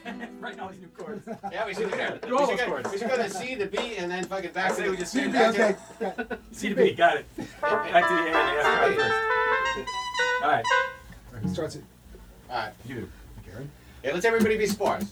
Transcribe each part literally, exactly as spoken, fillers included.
Writing all these new chords. Yeah, we should do that. Do all We those should, go, chords. we should go to C, the B, and then fucking back I to say the... we just C stand B, back okay. to C to B, got it. Back to the A and the F C B. first. All right. Who starts it? All right. You do. Karen? Yeah, let's everybody be sports.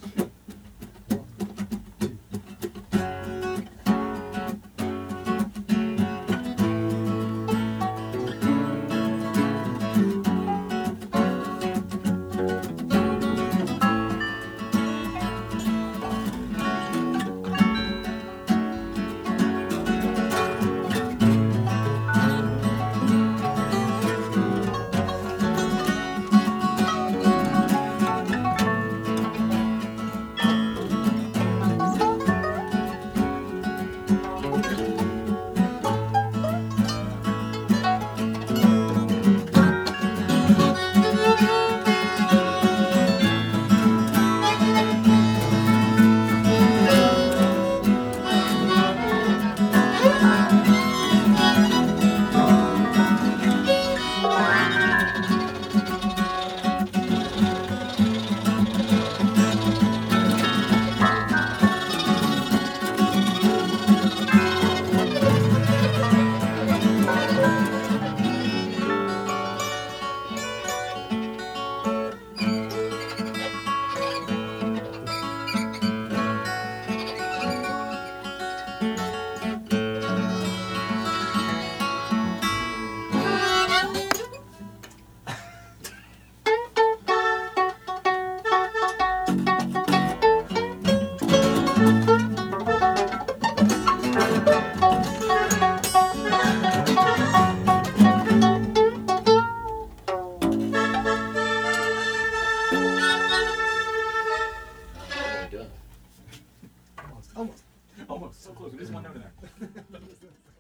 Almost. Almost. Almost. So close. There's one note in there.